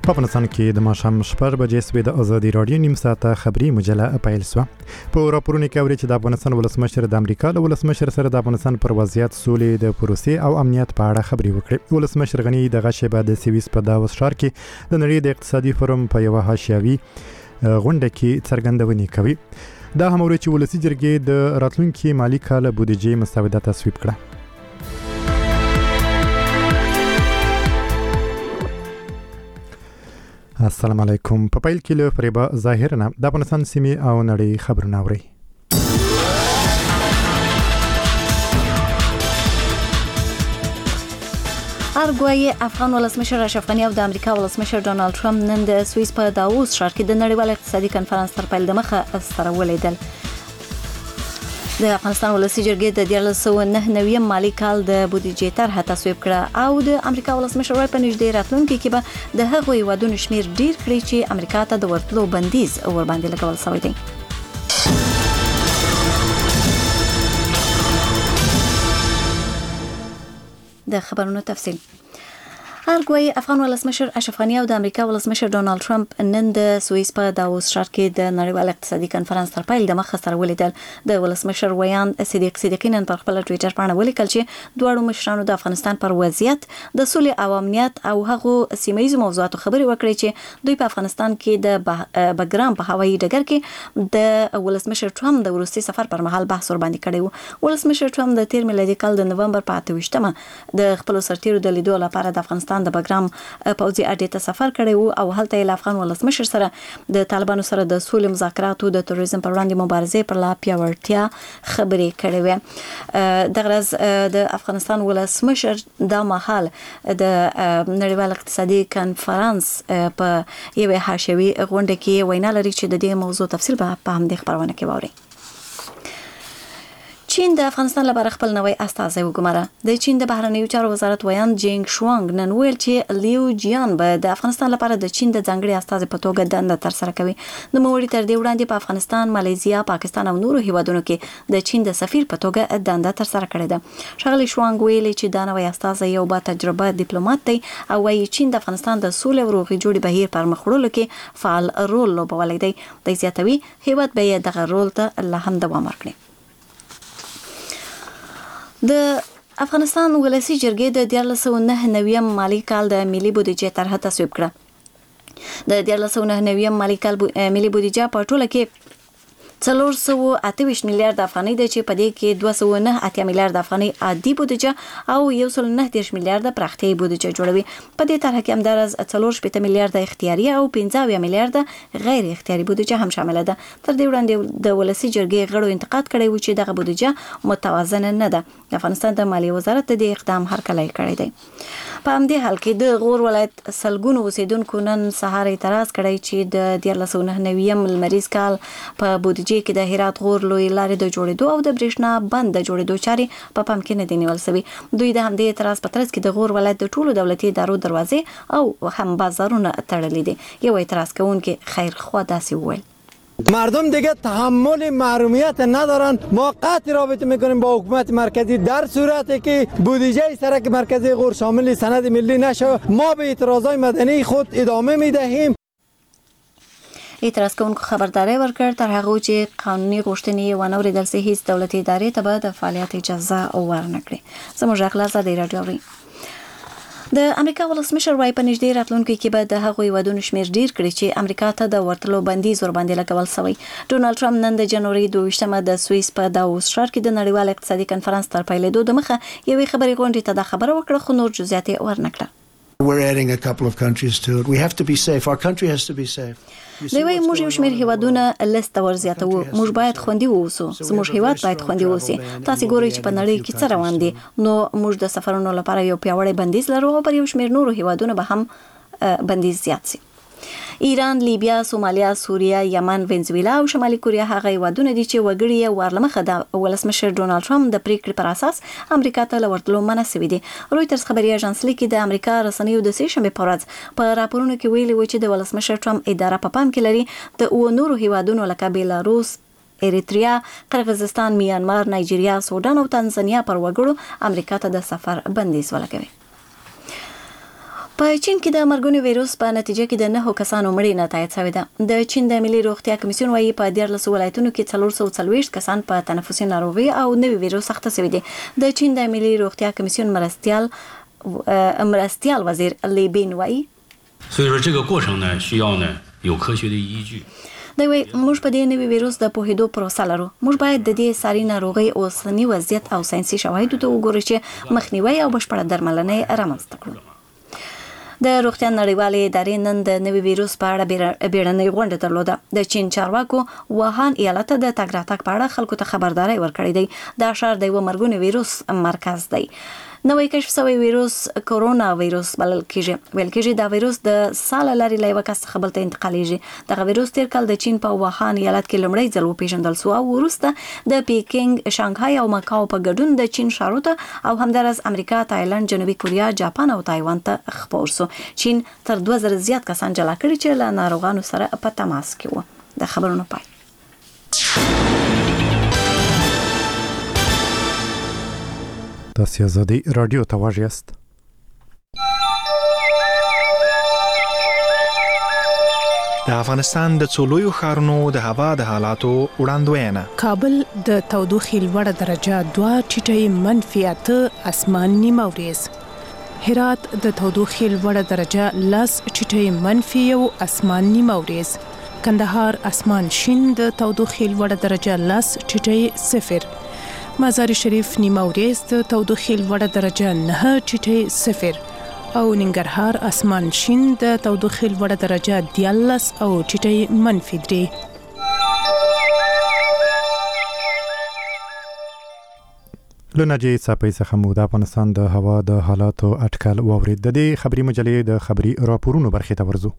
په افغانستان کې د ماښام 4 بجې سوې د ازادي راډیو نیم ساعته خبري مجله پیل شوه. په راپورونو کې اوري چې د افغانستان ولسمشر د امریکا له ولسمشر سره د افغانستان پر وضعیت، سولې، د پروسې او امنیت په اړه خبري وکړي. ولسمشر غني دغه شیبه د سویس په داووس ښار کې د نړۍ د اقتصادي فورم په یوه حاشیوي غونډه کې څرګندونې کوي. دا هم اوري چې ولسی جرګې د راتلونکي مالي کال بودیجې مسوده تصویب کړه. السلام علیکم. په پیل کې له فریبا ظاهرنه د افغانستان سیمې او نړۍ خبرونه اوري. ارګوایي افغان ولسمشر اشرف غني او د امریکا ولسمشر ډونالد ټرمپ نن د سویس په داووس ښار کې د نړیوال اقتصادي کنفرانس تر پیل دمخه سره ولیدل. د افغانستان ولسی جرګې د 2009 مالي کال د بودیجې طرحه تصویب کړه او د امریکا ولسمشر په نږدې راتلونکي کې به د هغوی هیوادونو شمیر ډیر کړي چې امریکا ته د ورتلو بندیز ورباندې لګول شوی دی. د خبرونو تفصیل. ارګوایي افغان ولسمشر اشرف غني او د امریکا ولسمشر ډونالد ټرمپ نن د سویس په داووس ښار کې د نړیوال اقتصادي کنفرانس تر پیل دمخه سره ولیدل. د ولسمشر ویان صدیق صدیقی نن پر خپل ټوئیټر باندې ولیکل چې دواړو مشرانو د افغانستان پر وضعیت، د سولې او امنیت او هغه سیمه‌یزو موضوعاتو خبري وکړي چې دوی په افغانستان کې د بګرام په هوایي ډګر کې د ولسمشر ټرمپ د وروستي سفر پر مهال بحث ور باندې کړی و. ولسمشر ټرمپ د 13 میلادي کال د نومبر په 28مه د خپل سرتیرو د لیدو لپاره د افغانستان د بګرام پوځي اډې ته سفر کړی وو او هلته یې افغان ولسمشر سره د طالبانو سره د سولې مذاکراتو، د تروریزم پر وړاندې مبارزې پر لا پیاوړتیا خبرې کړې وې. دغه ورځ د افغانستان ولسمشر دا مهال د نړیوال اقتصادي کنفرانس په یوه حاشیوي غونډه کې وینا لري چې د دې موضوع تفصیل به په همدې خبرونه کې واوري. چین د افغانستان لپاره خپل نوی استازی وګماره. د چین د بهرنیو چارو وزارت ویان جینګ شوانګ نن ویل چې لیو جیان به د افغانستان لپاره د چین د ځانګړي استازي په توګه دنده ترسره کوي. د نوموړي تر دې وړاندې په افغانستان، ماليزیا، پاکستان او نورو هیوادونو کې د چین د سفیر په توګه دنده ترسره کړې ده. ښاغلي شوانګ ویل چې دا نوی استازی یو با تجربه ډیپلوماټ دی او وايي چین د افغانستان د سولې او روغې جوړې بهیر پر مخ وړلو کې فعال رول لوبولی دی. د زیاتوي هیواد به دغه رول ته لا هم دوام ورکړي. د افغانستان ولسی جرګې د 2009 مالي کال د ملي بودیجې طرحه تصویب کړه. د 2009 مالي کال ملي بودیجه په ټوله کې 428 میلیارډ افغانۍ ده چې په دې کې 209 میلیارډ افغانۍ عادي بودیجه او 119 میلیارډ پراختیایي بودیجه جوړوي. په دې طرحه کې همدارس 4 میلیارډ اختیاري او 15 میلیارډ غیر اختیاري بودیجه هم شامل ده. تر دې وړاندې د ولسی جرګې غړو انتقاد کړی و چې دغه بودیجه متوازنه نه ده. افغانستان د مالیې وزارت د اقدام هرکلی کړی دی. په همدې حال کې د غور ولایت سلګونو اوسیدونکو نن سهار اعتراض کړی چې د 2009 لمریز کال په بودیجه کې د هرات غور لوی لارې د جوړېدو او د برېښنا بند د جوړېدو چارې په پام کې نه دي نیول شوي. دوی د همدې اعتراض په ترڅ کې د غور ولایت د ټولو دولتي ادارو دروازې او هم بازارونه تړلي دي. یو اعتراض کوونکی خیرخوا داسې وویل: مردم دیگه تحمل محرومیت ندارن. ما قطع رابطه میکنیم با حکومت مرکزی در صورتی که بودجه سرک مرکزی غور شامل سند ملی نشه. ما به اعتراضات مدنی خود ادامه میدهیم. اعتراض کوونکو خبرداری ورکړ تر هغه چې قانوني غوښتنې ونه اورېدل شي هیڅ دولتي ادارې ته به د فعالیت اجازه ورنه کړي. زموږ غږ آزادي راډیو اوري. د امریکا ولسمشر وايي په نږدې راتلونکي کې به د هغوی هیوادونو شمیر ډیر کړي چې امریکا ته د ورتلو بندیز ورباندې لګول شوی. ډونالد ټرمپ نن د جنوري 22مه د سویس په داووس ښار کې د نړیوال اقتصادي کنفرانس تر پیلېدو دمخه یوې خبري غونډې ته د خبره وکړه خو نور جزئیات یې ورنه کړه. We're adding a couple of countries to it. We have to be safe. Our country has to be safe. دوی موږ یو شمېر هیوادونه لیست ورزیاتو. موږ باید خوندي اوسو. زموږ هیواد باید خوندي اوسي. تاسو ګورئ چې په نړۍ کې څه روان دي. نو موږ د سفرونو لپاره یو پیاوړی بندیز لرو او پر یو شمېر نورو هیوادونو به هم بندیز زیات شي. ایران، لیبیا، سومالیا، سوریه، یمن، وینزویلا او شمالي کوریا هغه هیوادونه دي چې وګړي یې ورلمخه د ولسمشر ډونالد ټرمپ د پریکړې پر اساس امریکا ته لورتلو منع شوي دي. رویټرز خبري اژانس لیکي د امریکا رسنیو د سې شنبې په ورځ په راپورونو کې ویلي و چې د ولسمشر ټرمپ اداره په پام کې لري د نورو هیوادونو لکه بیلاروس، اریتریا، قرغیزستان، میانمار، نایجیریا، سودان او تنزانیا پر وګړو امریکا ته د سفر بندیز ولګوي. په چین کې د مرګوني وایروس په نتیجه کې د 9 کسانو مړینه تایید شوې ده. د چین د ملي روغتیا کمیسیون وايي په 14 ولایتونو کې 440 کسان په تنفسي ناروغي او نوي وایروس اخته شوي دي. د چین د ملي روغتیا کمیسیون مرستیال وزیر لی بین وايي 所以说这个过程呢需要呢有科学的依据。 دوی وايي موږ په دې نوي وایروس د پوهېدو پروسه لرو. موږ باید د دې ساري ناروغي اوسنی وضعیت او ساينسي شواهدو ته وګورو چې مخنیوي او بشپړه درملنه رامنځته کړو. د روغتیا نړیوالې ادارې نن د نوي وایروس په اړه بیړنۍ غونډه درلوده. د چین چارواکو ووهان ایالت د تګ راتګ په اړه خلکو ته خبرداري ورکړې ده. دا ښار د یو مرګوني وایروس مرکز دی. نوې کشف شوی وایروس کورونا وایروس بلل کېږي. ویل کېږي دا وایروس د سال لري له یو کس څخه بل ته انتقالېږي. دغه وایروس تیر کال د چین په ووهان ایالت کې لومړی ځل وپېژندل شو او وروسته د پیکینګ، شانګهای او ماکاو په ګډون د چین ښارونو ته او همدارس امریکا، تایلند، جنوبي کوریا، جاپان او تایوان ته خپور شو. چین تر 2000 زیات کسان جلا کړي چې له ناروغانو سره په تماس کې وو. د خبرونو پای. تاسو آزادی رادیو ته واژیاست. د افغانستان د څولویو ښارونو د هوا د حالاتو وړاندوینه. کابل د تودوخې لوړه درجه 2 ټیټه منفي 8 اسمان نیمه وريز. هرات د تودوخې لوړه درجه 10 ټیټه منفي 1 اسمان نیمه وريز. کندهار اسمان شین د تودوخې لوړه درجه 10 ټیټه 0. مزار شریف نیمه وريز د تودوخې لوړه درجه 9 ټیټه 0 او ننګرهار اسمان شین د تودوخې لوړه درجه 14 او ټیټه منفي 3. لنجې صاحب څخه مو د افغانستان د هوا د حالاتو اټکل واورید. د دې خبري مجلې د خبري راپورونو برخې ته ورځو.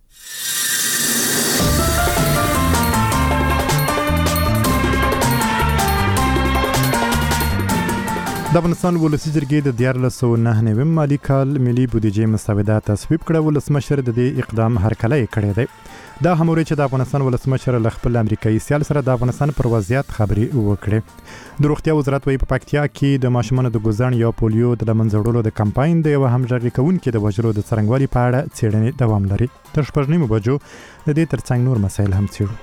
د افغانستان ولسی جرګې د 1499 مالی کال ملي بودیجې مسوده تصویب کړه. ولسمشر د دې اقدام هرکلی کړی دی. دا هموري چې د افغانستان ولسمشر له خپل امریکایي سیال سره د افغانستان پر وضعیت خبري وکړي. د روغتیا وزارت وايي په پکتیا کې د ماشومانو د ګوزن یا پولیو د لمنځوړلو د کمپاین د یو همغږي کوونکې د وژلو د څرنګوالي په اړه څېړنې دوام لري. تر 9 بجو د دې ترڅنګ نور مسایل هم څېړو.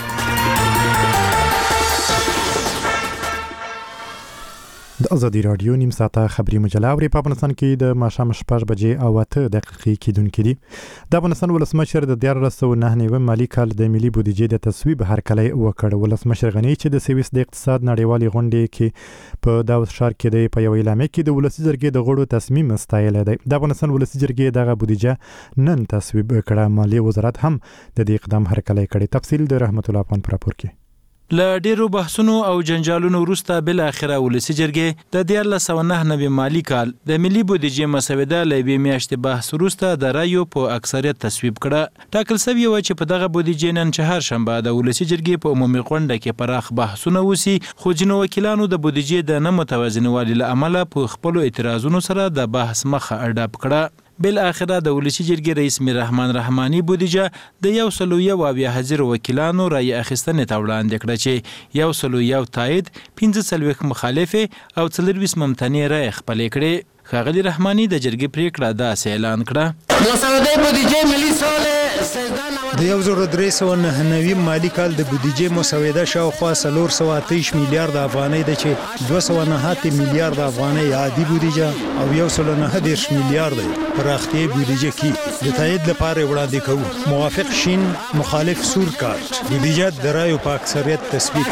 د ازادي رادیو نیم ساعته خبري مجله اوري. په افغانستان کې د ماښام 6 بجې او 8 دقیقې کېدونکې دي. د افغانستان ولسمشر د 1499 مالی کال د ملي بودیجې د تصویب هرکلی وکړ. ولسمشر غنی چې د سویس د اقتصاد نړیوالې غونډې کې په داوود ښار کې د په یو اعلامیه کې د ولسی جرګې د غړو تصمیم ستایلی دی. د افغانستان ولسی جرګې دغه بودیجه نن تصویب کړه. مالی وزارت هم د دې اقدام هرکلی کړی. تفصیل د رحمت الله افغان پر راپور کې. له ډیرو بحثونو او جنجالونو وروسته بل اخره ولسی جرګې د 1499 مالی کال د ملي بودیجې مسوده له بې میاشتې بحث وروسته د رایو په اکثریت تصویب کړه. ټاکل شوی و چې په دغه بودیجې نن چهارشنبه د ولسی جرګې په عمومي غونډه کې پراخ بحثونه وسی، خو ځینو وکیلانو د بودیجې د نه متوازنوالي له امله په خپل اعتراضونو سره د بحث مخه اډاپ کړه. بل اخره د ولسی جرګې رئیس میر رحمان رحماني بودیجه د 101 وکیلانو رای اخیستنې ته وړاندې کړه چې 101 تایید، 15 مخالف او 24 ممتنع رای خپلې کړې. ښاغلي رحماني د جرګې پریکړه داسې اعلان کړه: مسوده بودیجه ملي سال د 1399 مالی کال د بودیجې مسوده شاوخوا 428 میلیارد افغانۍ ده چې 209 میلیارد افغانۍ عادي بودیجه او 119 میلیارد پراختیايي بودیجه کې د تایید لپاره وړاندې کوو. موافق شین، مخالف سور کارت. بودیجه د رایو په اکثریت تصویب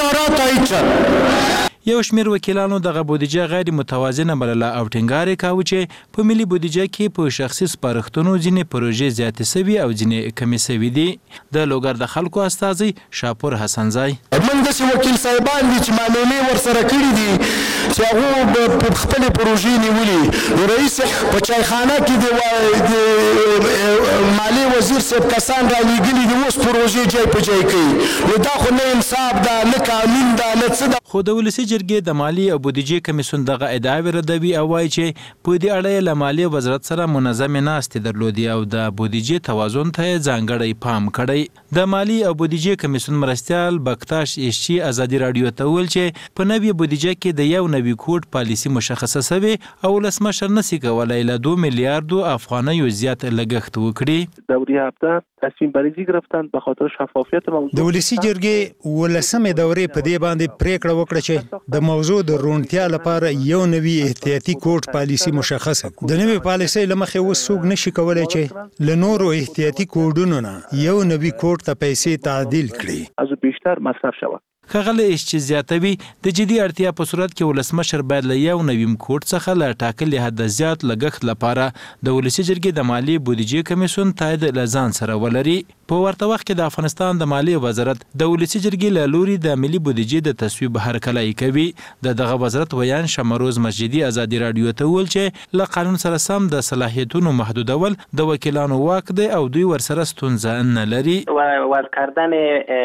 شو. یو شمیر وکیلانو دغه بودیجه غیر متوازنه بلله او ټینګار کاوه چې په ملي بودیجه کې په شخصي سپارښتنو ځینې پروژې زیاتې سوي او ځینې کمې سوي دي. د لوګر د خلکو استازی شاپور حسنزای: موږ داسې وکیل صاحبان دي چې معلومې ورسره کړي دي چې هغه په خپلې پروژې نیولي. نو رئیس په چایخانه کې د مالی وزیر صاحب کسان را لیږلي دي، اوس پروژې جای په جای کوي. نو دا خو نه انصاف ده، نه قانون ده، نه څه ده. خو د ولسی جرګې د مالی او بودیجې کمیسیون دغه ادعاوې ردوي او وایي چې په دې اړه له مالی وزارت سره منظم ناستې درلودي او د بودیجې توازن ته ځانګړی پام کړی. د مالی او بودیجې کمیسیون مرستیال بکتاش ایشچی ازادي رادیو ته ویل چې په نوې بودیجه کې د یو نوې کوډ پالیسی مشخصه شوی او ولسمشر نشي کولای له 2 میلیارد افغانیو زیات لګښت وکړي. دوره هفته تصمیم بریزی گرفتن به خاطر شفافیت موضوع. د ولسی جرګې ولسمه دورې په دې باندې پریکړه وکړه چې د موضوع د روڼتیا لپاره یو نوی احتیاطي کوډ پالیسی مشخصه. د نوی پالیسی لمخې وسوګ نشي کولای چې له نورو احتیاطي کوډونو نه یو نوی کوډ ته پیسې تعدیل کړي. از بیشتر مصرف شود. خغله چې زیاتوي د جدي اړتیا په صورت کې ولسمشر باید له یو نویم کوډ څخه له ټاکلي حد زیات لګښت لپاره د ولسی جرګې د مالی بودیجې کمیسیون تایید لزان سره ولري. په ورته وخت کې د افغانستان د مالی وزارت د ولسی جرګې له لوري د ملي بودیجې د تصویب هرکلی کوي. دغه وزارت ویان شمروز مسجدي ازادي رادیو ته ویل چې له قانون سره سم د صلاحیتونو محدودول د وکیلانو واک دی او دوی ورسره ستونزه نه لري. ورکردن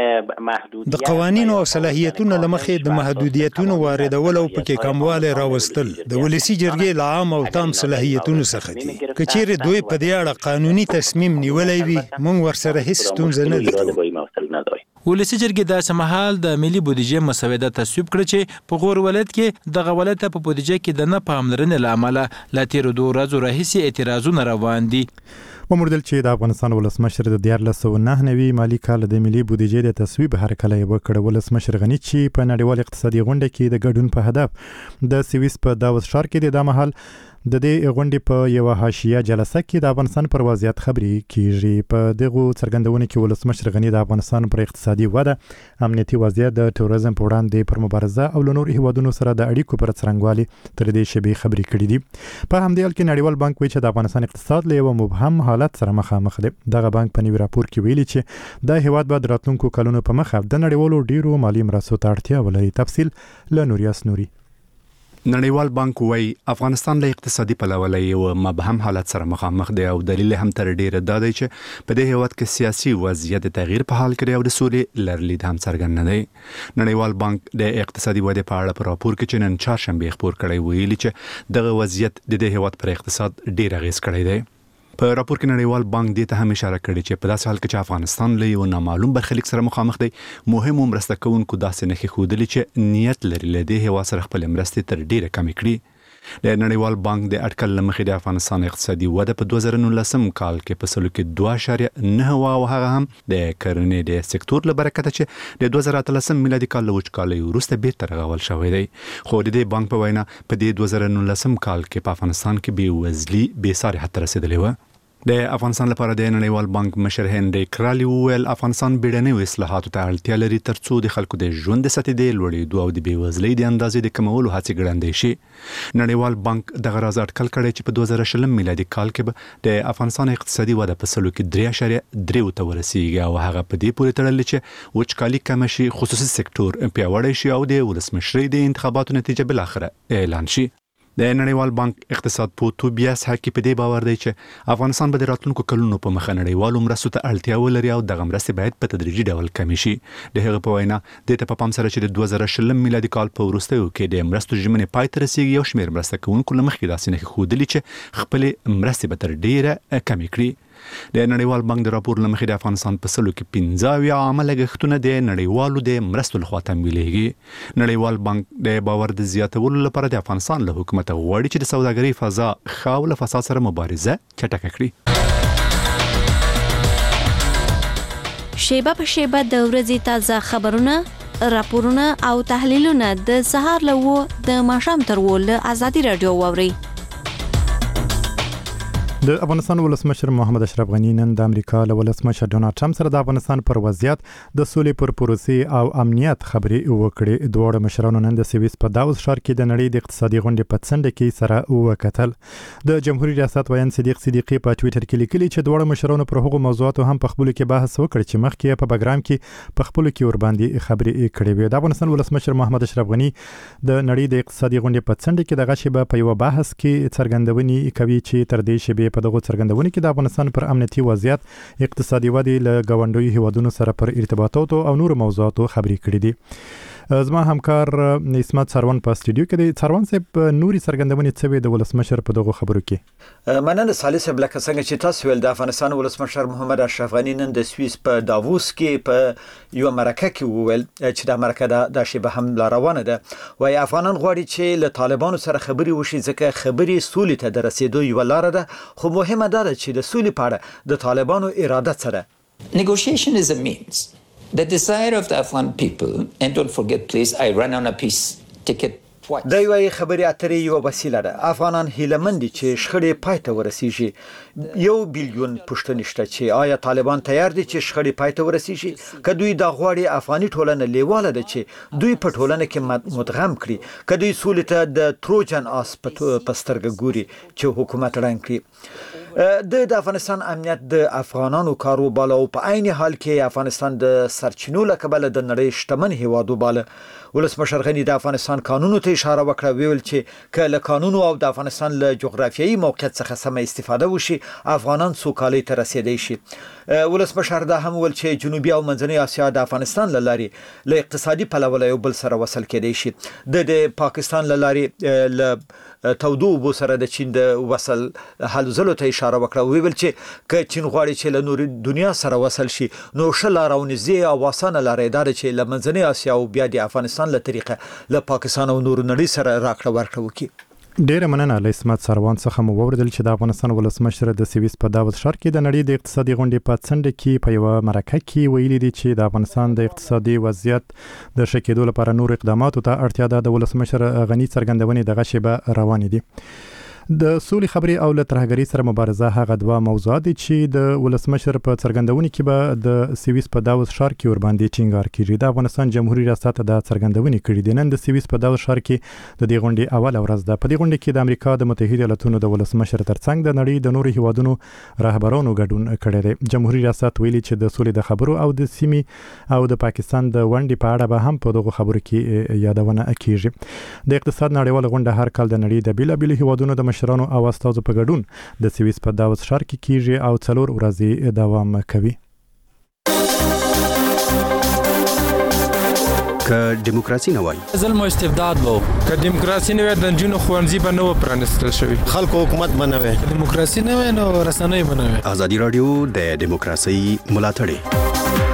محدودیت د قوانینو صلاحیتونو لمخې د محدودیتونو واردول او پکې کمواله راوستل د ولسی جرګې له عام او تام صلاحیتونو څخه دي. کچېره دوی په دې اړه قانوني تصمیم نیولای وي موږ ورسره هیڅ ستونزه نه لرو. ولسی جرګې د سمحال د ملي بودیجې مسوده تصویب کړ چې په غور ولایت کې د غولت په بودیجې کې د نه پاملرنې لامل لا تیر 2 ورځې راهیسې اعتراضونه روان دي. وموردل چې د افغانستان ولسمشر د 1999 مالی کال د ملي بودیجې د تصویب هرکلی وکړ. ولسمشر غنی چې په نړیوال اقتصادي غونډه کې د ګډون په هدف د سویس په داووس ښار کې د مهال د دې غونډې په یو حاشیه جلسه کې د افغانستان پر وضعیت خبري کیږي. په دغه څرګندونه کې ولسمشر غنی د افغانستان پر اقتصادي وده، امنیتي وضعیت، د تروریزم په وړاندې پر مبارزه او له نور هیوادونو سره د اړیکو پر څرنګوالي تر دې شبي خبري کړې دي. په همدې حال کې نړیوال بانک وایي چې د افغانستان اقتصاد له یو مبهم حالت سره مخامخ دی. دغه بانک په نوي راپور کې ویلي چې د هیواد بعد راتلونکو کلونو په مخه د نړیوالو ډیرو مالی مرستو ته اړتیا ولري. تفصیل له نوریاس نوري. نړیوال بانک وايي افغانستان له اقتصادي پلوه له یو مبهم حالت سره مخامخ دی او دلیل هم تر ډیره دا دی چې په دې هیواد کې سیاسي وضعیت د تغییر په حال کې او د سولې لرلید هم څرګند نه دی. نړیوال بانک د اقتصادي ودې په اړه په راپور کې چې نن چهارشنبه خبر کړی ویلي چې دغه وضعیت د دې هیواد پر اقتصاد ډیر اغیز کړی دی. په راپور کې نړیوال بانک دې ته هم اشاره کړې چې په داسې حال کې چې افغانستان له یو نامعلوم برخلیک سره مخامخ دی، مهم مرسته کوونکو داسې نښې ښودلې چې نیت لري له دې هیواد سره خپل مرستې تر ډیره کمې کړي. د نړیوال بانک د اټکل له مخې د افغانستان اقتصادي وده په 2019 کال کې په سلو کې 2.9 او هغه هم د کرنې د سکتور له برکته چې د 2013 میلادي کال له وچکالۍ وروسته بیرته رغول شوی دی. خو د دې بانک په وینا په دې 2019 کال کې په افغانستان کې بېوزلي بېساري حد ته رسېدلې وه. د افغانستان لپاره د نړیوال بانک مشر هنري کرالی وویل افغانستان بیړنیو اصلاحاتو ته اړتیا لري ترڅو د خلکو د ژوند د سطحې د لوړېدو او د بېوزلۍ د اندازې د کمولو هڅې ګړندۍ شي. نړیوال بانک دغه راز اټکل کړی چې په 2020 میلادي کال کې به د افغانستان اقتصادي وده په سلو کې 3.3 ته ورسیږي او هغه په دې پورې تړلې چې وچکالي کم شي، خصوصي سکتور پیاوړی شي او د ولسمشرۍ د انتخاباتو نتیجه بالاخره اعلان شي. د نړیوال بانک اقتصاد پوه توبیاس هاکي په دې باور دی چې افغانستان به د راتلونکو کلونو په مخه نړیوالو مرستو ته اړتیا ولري او دغه مرستې باید په تدریجي ډول کمې شي. د هغه په وینا دې ته په پام سره چې د 2020 میلادي کال په وروستیو کې د مرستو ژمنې پای ته رسیږي، یو شمېر مرسته کوونکو له مخکې داسې نښې ښودلې چې خپلې مرستې به تر ډیره کمې کړي. د نړیوال بانک د راپور له مخې د افغانستان په سلو کې 15 عامه لګښتونه د نړیوالو د مرستو لخوا تمویلېږي. نړیوال بانک د باور د زیاتولو لپاره د افغانستان له حکومت غواړي چې د سوداګرۍ فضا ښه او له فساد سره مبارزه چټکه کړي. شیبه په شیبه د ورځې تازه خبرونه، راپورونه او تحلیلونه د سهار له 9 د ماښام تر 10 له ازادي رادیو واورئ. د افغانستان ولسمشر محمد اشرف غنی نن د امریکا له ولسمشر ډونالد ټرمپ سره د افغانستان پر وضعیت، د سولې پر پروسې او امنیت خبرې وکړې. دواړه مشرانو نن د سویس په داووس ښار کې د نړۍ د اقتصادي غونډې په څنډه کې سره وکتل. د جمهوریت ریاست ویان صدیق صدیقی په ټویټر کې لیکلي چې دواړه مشرانو پر هغو موضوعاتو هم په خپلو کې بحث وکړ چې مخکې په بګرام کې په خپلو کې ورباندې خبرې کړې وې. د افغانستان ولسمشر محمد اشرف غنی د نړۍ د اقتصادي غونډې په څنډه کې دغه شیبه په یو بحث کې څرګندونې کوي چې تر دې شیبې په دغه څرګندونې کې د افغانستان پر امنیتي وضعیت، اقتصادي ودې، له ګاونډیو هیوادونو سره پر ارتباطاتو او نور موضوعاتو خبرې کړې دي. زما همکار اسمت سروان په استودیو کې دی. سروان صاحب نوري څرګندونې څه وي د ولسمشر په دغه خبرو کې؟ مننه صالح صاحب، لکه څنګه چې تاسو ول د افغانستان ولسمشر محمد اشرف غني نن د سویس په داووس کې په یو مرکه کې وویل چې د مرکه د شیبه هم لا روانه ده. وای افغانان غواړي چې له طالبانو سره خبري وشي ځکه خبري سولې ته د رسیدو یو لار ده، خو مهمه ده چې د سولې په اړه د طالبانو اراده څه ده. Negotiation is a means. The desire of the Afghan people, and don't forget please, I ran on a peace ticket twice. دا یو خبري اترې یو وسیله ده. افغانان هیلمند دي چې شخړې پای ته ورسیږي. 1 بلیون پښتنه شته چې آیا طالبان تیار دي چې شخړې پای ته ورسیږي؟ که دوی دا غواړي افغاني ټولنه لیواله ده چې دوی په ټولنه کې مدغم کړي، که دوی سولې ته د تروجن آس په سترګه ګوري چې حکومت ړنګ کړي. د افغانستان امنیت د افغانانو کارو بالا او په عین حال کې افغانستان د سرچینو لکبل د نړۍ شتمن هیوادو بالا. ولسمشر غني د افغانستان قانونو ته اشاره وکړه، ویل چې کله قانونو او د افغانستان له جغرافیایي موقعیت څخه سم استفاده وشي افغانان سوکالۍ ته رسیدای شي. ولسمشر دا هم ول چې جنوبي او منځنۍ اسیا د افغانستان لاري له اقتصادي پلوه یو بل سره وصل کېدای شي. د پاکستان لاري له تودو بو سره د چین د وصل حل زلو ته اشاره وکړه، ویل چې ک چین غواړي چې له نور دنیا سره وصل شي نو شل راونځي او واسانه لاري دار چې له منځنۍ اسیا او بیا د افغانستان له طریقه له پاکستان او نور نړۍ سره راکړه ورکړه وکړي. ډیره مننه له اسمت سروان څخه مو ووردل چې د افغانستان ولسمشر د سویس په داووس ښار کې د نړۍ د اقتصادي غونډې په څنډه کې په یو مرکه کې ویلي دي چې د افغانستان د اقتصادي وضعیت د ښه کېدو لپاره نور اقداماتو ته اړتیا ده. د ولسمشر غني څرګندونې دغه شیبه روانې دي. د سولې خبري او له ترهګرۍ سره مبارزه هغه دوه موضوعات دي چې د ولسمشر په څرګندونې کې به د سویس په داووس ښار کې ور باندې ټینګار کیږي. د افغانستان جمهوریت ریاست د څرګندونې کړې دي. نن د سویس په داووس ښار کې د دې غونډې اوله ورځ ده. په دې غونډه کې د امریکا د متحده ایالاتونو د ولسمشر ترڅنګ د نړۍ د نورو هیوادونو رهبرانو ګډون کړی دی. جمهوریت ریاست ویلي چې د سولې د خبرو او د سیمې او د پاکستان د غونډې په اړه به هم په دغه خبرو کې یادونه کیږي. د اقتصاد نړیواله غونډه هر کال د نړۍ د بیلابیلو هیوادونو د مشرانو او استازو په ګډون د سویس په داووس ښار کې کیږي او 4 ورځې دوام کوي. که دیموکراسي نه وای ظلم او استبداد وو، که دیموکراسي نه وای د جنونو خوانځي به نو پرانستل شوی، خلکو حکومت بنوي، دیموکراسي نه وای نو رسنۍ بنوي. ازادي رادیو د دیموکراسي ملاتړ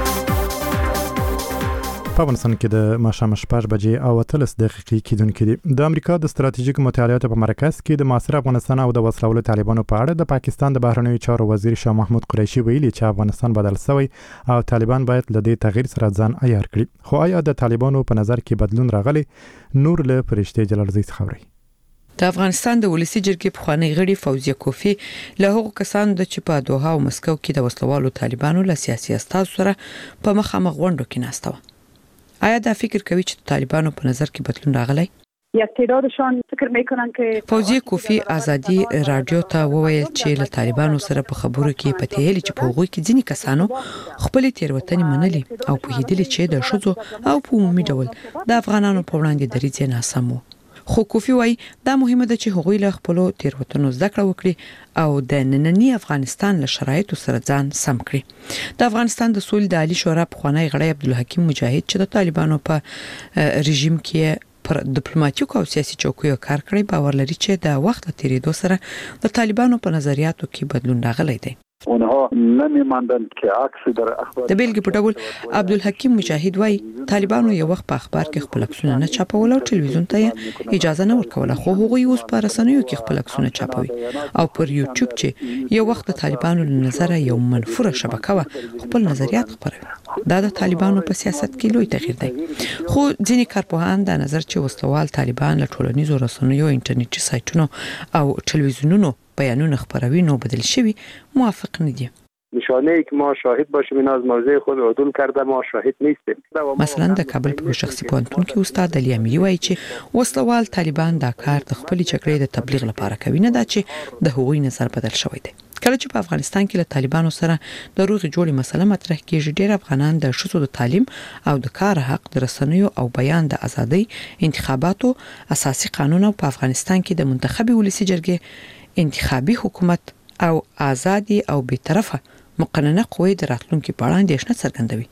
په افغانستان کې د ماښام 6 بجې او 13 دقیقې کېدونکې دي. د امریکا د ستراتیژیک مطالعاتو په مرکز کې د معاصر افغانستان او د وسلوالو طالبانو په اړه د پاکستان د بهرنیو چارو وزیر شاه محمود قریشي ویلي چې افغانستان بدل شوی او طالبان باید له دې تغییر سره ځان عیار کړي. خو آیا د طالبانو په نظر کې بدلون راغلی؟ نور له فرشتي جلالزی څخه اوري. د افغانستان د ولسی جرګې پخوانی غړي فوزیه کوفی له هغو کسانو د چې په دوحه او مسکو کې د وسلوالو طالبانو له سیاسي استازو سره په مخامخ غونډو کې ناست و. آیا دا فکر کوي چې طالبانو په نظر کې بدلون راغلی؟ تعدادشان فکر میکنن که فوزیه کوفی ازادي رادیو ته وویل چې له طالبانو سره په خبرو کې پته هلي چې په هغوی کې ځینې کسانو خپل تیروتنې منلي او په هیدلې چې د شذو او په عمومي ډول د افغانانو په وړاندې دریځ ناسم وو. خو کوفی وای دا مهمه ده چې هغوی له خپل تیروتنو زده کړه وکړي او د نننی افغانستان له شرایطو سره ځان سم کړي. د افغانستان د سولې د عالی شورا پخوانی غړی عبدالحکیم مجاهد چې د طالبانو په رژیم کې پر ډیپلوماټیک او سیاسي چوکیو کار کړی باور لري چې د وخت له تیریدو سره د طالبانو په نظریاتو کې بدلون راغلی دی. اونها نمی‌ماندند که عکس در اخبار د بیلګې په ډول عبدالحکیم مجاهد وای طالبانو یو وخت په اخبار کې خپل عکسونه نه چاپول او ټلویزیون ته اجازه نه ورکوله، خو هغوی اوس په رسنیو کې خپل عکسونه چاپوي او پر یوټیوب چې یو وخت د طالبانو له نظره یو منفوره شبکه و خپل نظریات خپروي. دا د طالبانو په سیاست کې لوی تغییر دی. خو ځینې کارپوهان د نظر چې وسلوال طالبان له ټولنیزو رسنیو، انټرنیټي سایټونو او ټلویزیونونو بیانونه خپروي نو بدل شوی موافق نه دي. نشانه ای که ما شاهد باشیم این از موضع خود عدول کرده ما شاهد نیستیم. مثلا د کابل په شخصي پوهنتون کې استاد علي امیری وایي چې وسلوال طالبان دا کار د خپل جګړې د تبلیغ لپاره کوي، نه دا چې د هغوی نظر بدل شوی دی. کله چې په افغانستان کې له طالبانو سره د روغې جوړې مسله مطرح کېږي، ډېر افغانان د ښځو د تعلیم او د کار حق، د رسنیو او بیان د ازادۍ، انتخاباتو، اساسي قانون او په افغانستان کې د منتخبي ولسی جرګې انتخابي حکومت او آزادي او بیطرفه مقننه قوې د راتلونکو په اړه اندېښنه څرګندوي.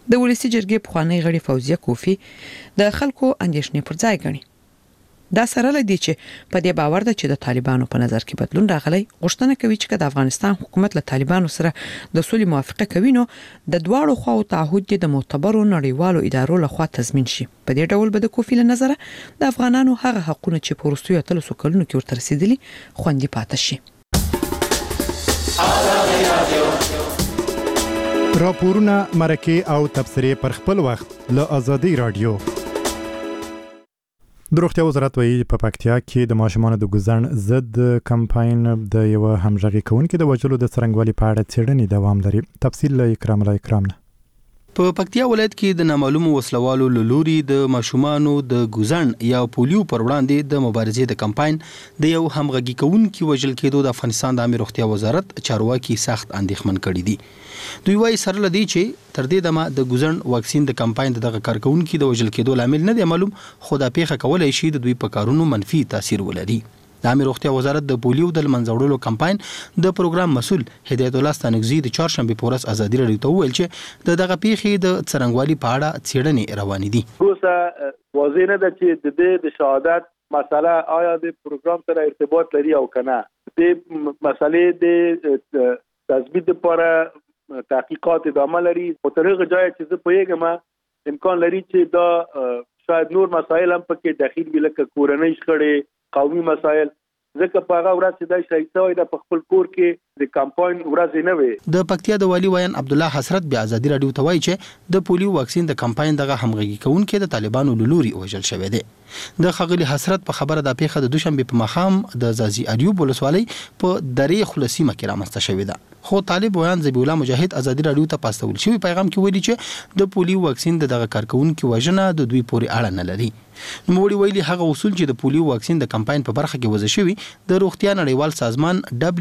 د ولسی جرګې پخوانی غړي فوزیه کوفی د خلکو اندیشنې پر ځای غني. دا سره لدی چې په دې باور ده چې د طالبانو په نظر کې بدلون راغلی، غوښتنه کوي چې د افغانستان حکومت له طالبانو سره د سولې موافقه کوي نو د دواړو خواو تعهد د معتبرو نړیوالو ادارو لخوا تضمین شي. په دې ډول به د کوفی له نظره د افغانانو هغه حقونه چې په وروستیو 300 کلونو کې ورته رسیدلي خوندي پاتې شي. راپورونه، مرکې او تبصرې پر خپل وخت له آزادي رادیو. د روغتیا وزارت وایي په پکتیا کې د ماشومانو د ګوزن ضد کمپاین د یو همغږي کوونکي د وژلو د څرنګوالي په اړه څېړنې دوام لري. تفصیل له اکرام نه. په پکتیا ولایت کې د نامعلومو وسلوالو لوري د ماشومانو د ګوزن یا پولیو پر وړاندې د مبارزې د کمپاین د یو همغږي کوونکي وژل کېدو د افغانستان د عامه روغتیا وزارت چارواکي سخت اندېښمن کړي دي. دوی وايي سره لدی چې تر دې دمه د ګوزن واکسین د کمپاین دغه کارکونکو د وژل کېدو لامل نه دی معلوم، خو دا پیښه کولای شي د دوی په کارونو منفي تاثیر ولري. د عامه روغتیا وزارت د پولیو د منځوړلو کمپاین د پروګرام مسؤل هدایت الله ستانګزی د چهارشنبه په ورځ ازادي رادیو ته وویل چې دغه پیښې د څرنګوالي په اړه څېړنې روانې دي. اوس واضح نه ده چې د شهادت مسله آیا د پروګرام سره ارتباط لري او کنه. د مسلې د تثبیت لپاره تحقیقات ادامه لري. په طریقه ځای چې زه پوهیږم امکان لري چې دا شاید نور مسایل هم پکې داخل وي لکه کورنۍ شخړې، قومي مسایل، ځکه په هغه ورځ چې دا شهید شوی د خپل کور کې د کمپاین ورځ نه وي. د پکتیا د والی ویان عبد الله حسرت بیا آزادي رادیو ته وایي چې د پولیو واکسین د کمپاین دغه همغږي کوونکي د طالبانو لوري وژل شوی دی. د خغلی حسرت په خبره د پیښه د دوشنبه په مخام د زازي اریوب ولسوالۍ په درې خلاصي مکه رامسته شوې ده. خو طالب ویان ذبیح الله مجاهد آزادي رادیو ته پاستول شوی پیغام کې ویلي چې د پولیو واکسین دغه کارکونکو وژنه د دوی پورې اړه نه لري. نوموړي ویلي هغه اصول چې د پولیو واکسین د کمپاین په برخه کې وضع شوی د روغتیا نړیوال سازمان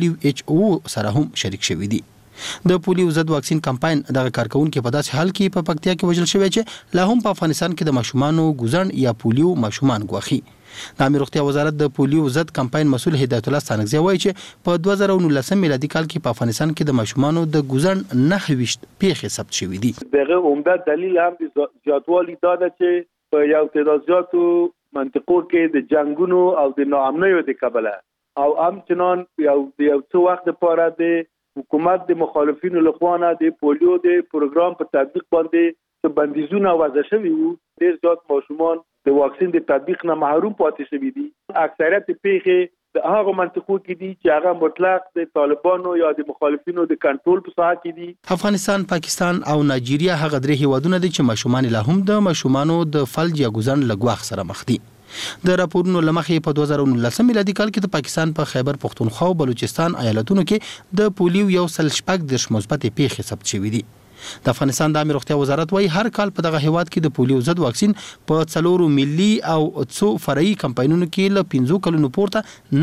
WHO سره هم شریک شوی دی. د پولیو ضد واکسین کمپاین دغه کارکونکو په داسې حال کې په پکتیا کې وژل شوی چې لا هم په افغانستان کې د ماشومانو ګوزن یا پولیو ماشومان ګواخي. د عامه روغتیا وزارت د پولیو ضد کمپاین مسؤل هدایت الله ستانګزی وایي چې په 2019 میلادي کال کې په افغانستان کې د ماشومانو د ګوزن 29 پیښې ثبت شوې دي. دغه عمده دلیل هم د زیاتوالي دا ده چې په یو تعداد زیاتو منطقو کې د جنگونو او د ناامنیو د کبله او همچنان یو څو وخت لپاره د حکومت د مخالفینو لخوا د پولیو د پروګرام په تطبیق باندې بندیزونه وضع شوي وو. ډېر زیات ماشومان د واکسین د تطبیق نه محروم پاتې شوي دي. اکثریت پیښې د هغه منطقو کې دي چې هغه مطلق د طالبانو یا د مخالفینو د کنټرول په ساحه کې دي. افغانستان، پاکستان او نایجیریا هغه درې هیوادونه دي چې ماشومان لا هم د ماشومانو د فلج یا ګوزن لګواخ سره مخ دي. د راپورونو لمخې په 2019 میلادي کال کې د پاکستان په خیبر پختونخوا او بلوچستان ایالتونو کې د پولیو یو سل شپږ د مثبت پیښې ثبت شوې دي. د افغانستان د عامه روغتیا وزارت وايي هر کال په دغه هیواد کې د پولیو ضد واکسین په 4 ملي او 2 فرعي کمپاینونو کې له 15 کلونو پورته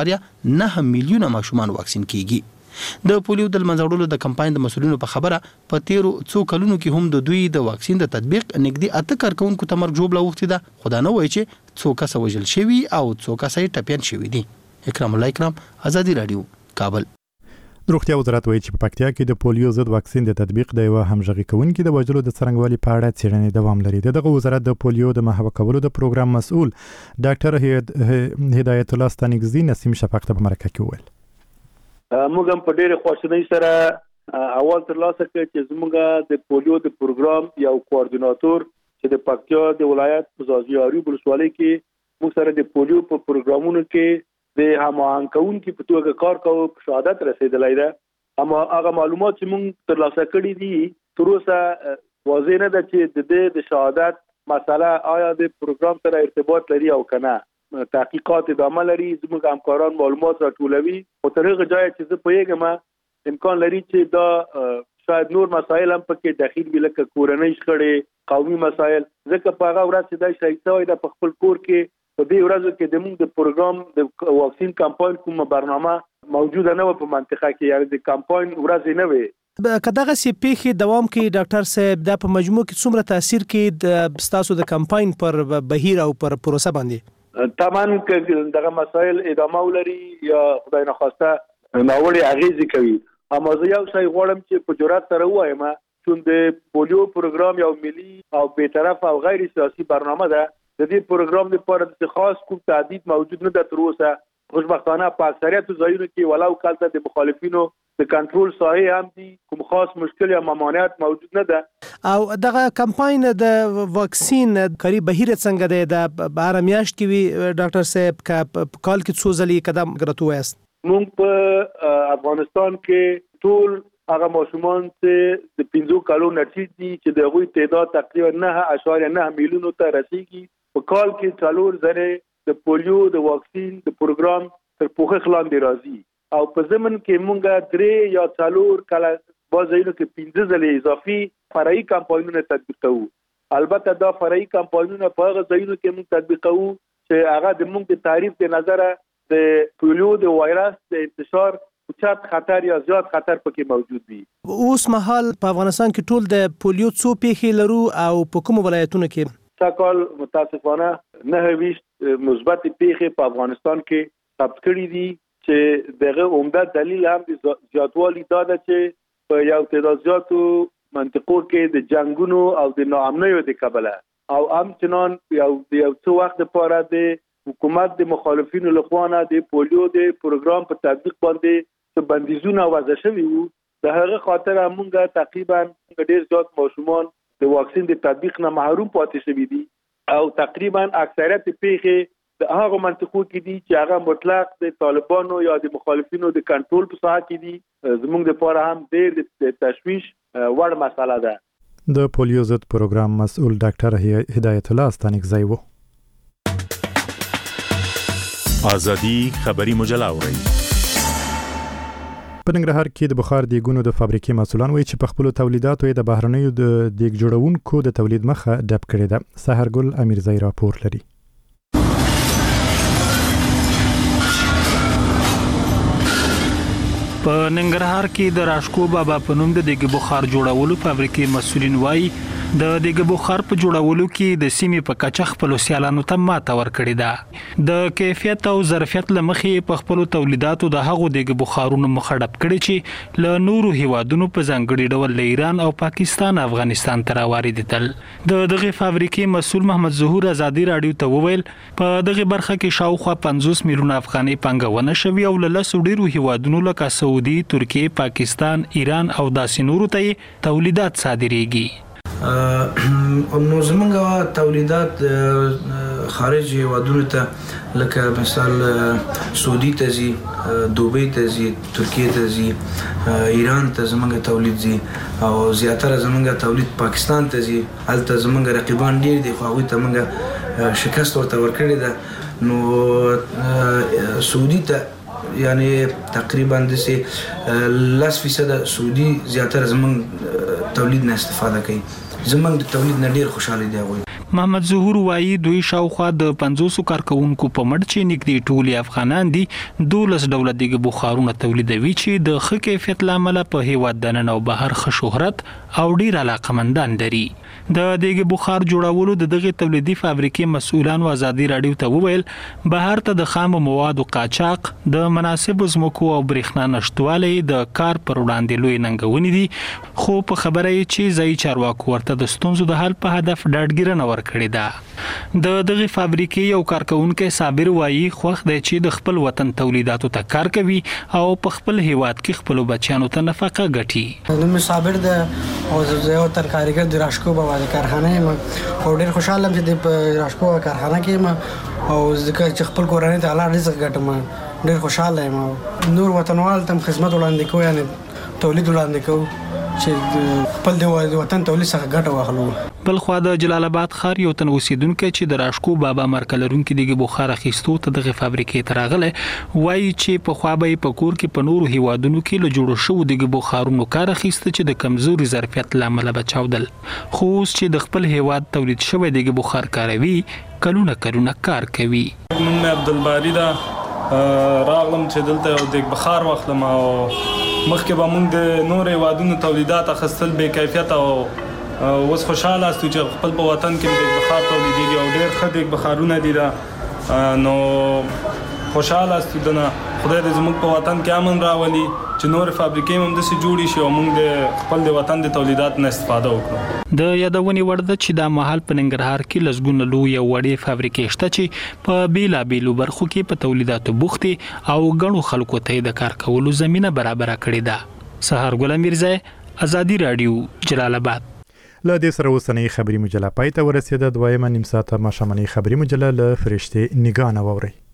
9.9 میلیونه ماشومان واکسین کیږي. د پولیو د منځوړلو د کمپاین د مسؤلینو په خبره په 13 کلونو کې هم د دوی د واکسین د تطبیق نږدې 8 کارکونکو ته مرګ جوړ لوختي ده. خدا نه وایي چې څو کس وژل شوی او څو کس ټپيان شوی دي. اکرام الله اکرام، آزادي رادیو، کابل. روغتیا وزارت وایي چې په پکتیا کې د پولیو ضد واکسین د تطبیق د یو همغږي کوونکي د وژلو د څرنګوالي په اړه څېړنې دوام لري. دغه وزارت د پولیو د محو کولو د پروګرام مسؤل ډاکټر هدایت الله ستانګزی نسیم شفقت په مرکه کې وویل موږ هم په ډېر خوشحالۍ سره اول ترلاسه کړ چې زموږ د پولیو د پروګرام یو کوارډیناتور چې د پکتیا د ولایت په زازي اریوب ولسوالۍ کې موږ سره د پولیو په پروګرامونو کې د هماهنګ کوونکي په توګه کار کوي په شهادت رسیدلای ده. اما هغه معلومات چې موږ ترلاسه کړي دي تر اوسه واضح نه ده چې د شهادت مسله آیا د پروګرام سره ارتباط لري او کنه. تحقیقات ادامه لري. زموږ همکاران معلومات راټولوي. په طریقه ځای چې زه پوهیږم امکان لري چې دا شاید نور مسایل هم پکې داخل وي لکه کورنۍ شخړې، قومي مسایل، ځکه په هغه ورځ چې دا شهید شوی د خپل کور کې په دې ورځو کې د موږ د پروګرام د واکسین کمپاین کومه برنامه موجوده نه و په منطقه کې، یعنی د کمپاین ورځ نه وي. کداغه سی پیښې دوام کې ډاکټر صاحب دا په مجموع کې څومره تاثیر کې د ستاسو د کمپاین پر بهیر او پر پروسه باندې؟ تمام کې دغه مسایل ادامه ولري یا خدای نخواسته ناوړي اغیزې کوي. اما زه یو شی غواړم چې په جرأت سره ووایم چون د پولیو پروګرام یو ملي او بی‌طرف او غیر سیاسي برنامه ده. د دې پروګرام لپاره د خاص کوم تعدید موجود نه ده تر اوسه. خوشبختانه په اکثریت ځایونو کې ولو کالته د مخالفینو د کنټرول ساحه هم دي، کوم خاص مشکل یا ممانعت موجود نه ده. او دغه کمپاین د واکسین کاری بهیر څنګه دی د بهر میاشت کې وی ډاکټر صاحب کا کال کې څو ځلې قدم غرتو است؟ موږ په افغانستان کې ټول هغه ماشومان چې د 15 کالو نه ټیټ دي چې د غوي تعداد تقریبا 9.9 میلیونو ته رسیدي. په کال کې 4 زره د پولیو د واکسین د پروګرام تر پوښښ لاندې راځي او په ضمن کې مونږه 3 یا 4 کله بازینو کې 15 ځلې اضافي فرعي کمپاینونه تطبیق کوو. البته دا فرعي کمپاینونه په هغه ځایونو کې مونږ تطبیق کوو چې هغه د مونږ د تعریف د نظره د پولیو د وایرس د انتشار اوچت خطر یا زیات خطر پکې موجود دي. اوس مهال په افغانستان کې ټول د پولیو څو پیښې لرو او په کوم ولایتونو کې؟ ساکال متاسفانه 29 مثبت پیښې په افغانستان کې ثبت کړي دي چې دغه عمده دلیل هم د زیاتوالي دا ده چې په یو تعداد زیاتو منطقو کې د جنگونو او د ناامنیو د کبله او همچنان یو څو وخت لپاره د حکومت د مخالفینو لخوا نه د پولیو د پروګرام په تطبیق باندې بندیزونه وضع شوي وو. د هغه خاطر موږ تقریبا ډېر زیات ماشومان د واکسین د تطبیق نه محروم پاتې شوي دي او تقریبا اکثریت پیښې د هغه منطقو کې دي چې هغه مطلق د طالبانو یا د مخالفینو د کنټرول په ساحه کې دي. زموږ لپاره هم ډېر د تشویش وړ مسله ده. د پولیو ضد پروګرام مسؤل ډاکټر هدایت الله استانکزی وو. ازادي خبری مجله اوري. په ننګرهار کې د بخار دیګونو د فابریکې مسؤلان وایي چې په خپل تولیداتو د بهرنیو د دیګ جوړونکو د تولید مخه ډب کړې ده. سحرګل امیرزی راپور لري. په ننګرهار کې د راشکو بابا په نوم د دیګ بخار جوړولو فابریکې مسؤلین وایي د دیګ بخار په جوړولو کې د سیمې په کچه خپل سیالانو ته ماته ورکړې ده. د کیفیت او ظرفیت لمخې په خپل تولیداتو د هغو دیګ بخارونو مخ ډب کړي چې له نورو هیوادونو په ځانګړي ډول له ایران او پاکستان افغانستان ته راواردېدل. د دغه فابریکې مسؤل محمد ظهور ازادي رادیو ته وویل په دغه برخه کې شاوخوا 50 میلیونه افغانۍ پانګونه شوې او له لسو ډیرو هیوادونو لکه سعودي، ترکیه، پاکستان، ایران او داسې نورو ته تولیدات صادریږي. نو زمونږ تولیدات خارج هیوادونو ته لکه مثال سعودي ته ځي، دوبۍ ته ځي، ترکیه ته ځي، ایران ته زمونږ تولید ځي او زیاتره زمونږ تولید پاکستان ته ځي. هلته زمونږ رقیبان ډیر دي خو هغوی ته مونږ شکست ورته ورکړې ده. نو سعودي ته یعنی تقریبا دسه 10% سعودي زیاتره زمونږ تولید نه استفاده کوي. زمونږ د تولید نه ډیر خوشاله دي هغوی. محمد ظهور وایي دوی شاوخوا د 500 کارکونکو په مټ چې نږدې ټول افغانان دي 12 ډوله دیګ بخارونه تولیدوي چې د ښه کیفیت لامل په هیواد دننه او بهر ښه شهرت او ډیر علاقمندان لري. د دیګ بخار جوړولو د دغه تولیدي فابریکې مسؤلان ازادي رادیو ته وویل بهر ته د خام موادو قاچاق، د مناسب ځمکو او برېښنا نشټوالی د کار پر وړاندې لوی ننګونې دي، خو په خبره یې چې ځایي چارواکو ورته د ستونزو د حل په هدف ډاډګیرنه ورکړې ده. د دغه فابریکې یو کارکونکی صابر وایي خوښ دی چې د خپل وطن تولیداتو ته کار کوي او په خپل هیواد کې خپل بچیانو ته نفقه ګټي. نوم صابر ده او زه یو ترکاریګر د راشکو بابا د کارخانه یم او ډېر خوشاله یم چې د راشکو کارخانه کې یم او ځکه چې خپل کورنۍ ته حلال رزق ګټم. ډېر خوشاله یم. نور وطنوال ته خدمت وړاندې کوو یعنی تولید وړاندې کوو چې خپل د وطن تولید څخه ګټه واخلو. بل خو د جلال آباد ښار یو تن اوسیدونکو چې د راشکو بابا مرکلرونکو دیګ بخار اخیستو ته دغه فابریکې ته راغله وایي چې په خوا به په کور کې په نورو هیوادونو کې له جوړو شوو دیګ بخارونو کار اخیسته چې د کمزوري ظرفیت لامل بچاودل، خو اوس چې د خپل هیواد تولید شوی دیګ بخار کاروي کلونه کار کوي. نوم عبدالباری دا راغلم چې دلته یو دیګ بخار واخلم او مخکې به موږ د نور هیوادونو تولیدات اخیستل بې کیفیت او اوس خوشاله استو چې خپل په وطن کې دیګ بخار تولیدېږي او ډېر ښه دیګ بخارونه دي. نو خوشاله استودنه خدای دې زموږ په وطن کې امن راولي چې نور فابریکې هم داسې جوړې شي او موږ د خپل د وطن د تولیدات نه استفاده وکړو. د یادونې وړ ده چې د مهال په ننګرهار کې لسګونه لوی وړې فابریکې شته چې په بیلابیلو برخو کې په تولیداتو بوختي او غنو خلکو ته د کار کولو زمينه برابر کړې ده. سحر ګل میرزا، ازادي رادیو، جلال آباد. له دې سره اوسنۍ خبري مجله پای ته ورسېده. دویمه نیم ساعته ماښامنۍ خبري مجله له فرشتې نگاه نه واورئ.